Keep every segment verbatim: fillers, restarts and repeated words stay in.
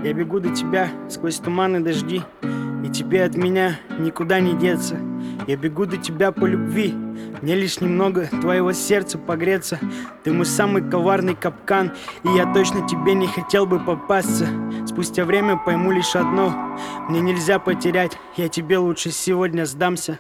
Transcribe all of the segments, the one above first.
Я бегу до тебя сквозь туман и дожди, и тебе от меня никуда не деться. Я бегу до тебя по любви, мне лишь немного твоего сердца погреться. Ты мой самый коварный капкан, и я точно тебе не хотел бы попасться. Спустя время пойму лишь одно: мне нельзя потерять, я тебе лучше сегодня сдамся.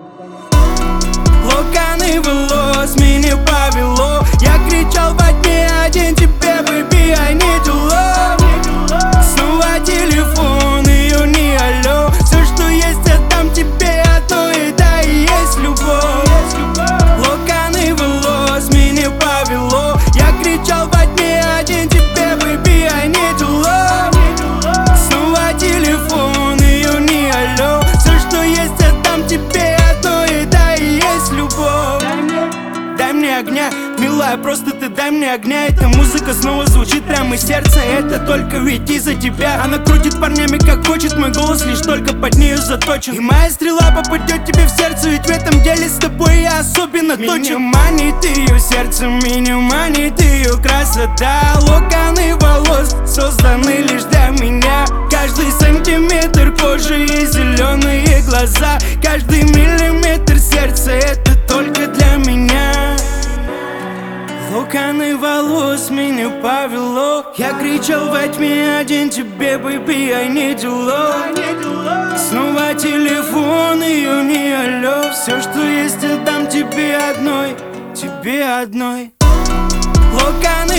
Локоны волос меня повело, я кричал во тьме один тебе, baby, I need your love. Снова телефон, ее не алло. Все, что есть, отдам тебе, а то и да и есть любовь. Локоны волос меня повело, я кричал во тьме один тебе, baby, I need your love. Снова телефон, ее не алло. Все, что есть, отдам тебе, а то и да и есть любовь. Дай мне огня, милая, просто ты дай мне огня. Эта музыка снова звучит прямо из сердца. Это только ведь из-за тебя. Она крутит парнями как хочет, мой голос лишь только под нее заточен. И моя стрела попадет тебе в сердце, ведь в этом деле с тобой я особенно точен. Меня манит ее сердце, меня манит ее красота. Локоны волос созданы лишь для меня. Каждый сантиметр кожи и зеленые глаза. Каждый миллиметр сердца — это только для меня. Локоны волос меня повело, я кричал во тьме один тебе, baby, I need your love. Снова телефон, ее не алло. Все, что есть, отдам тебе одной, тебе одной. Локоны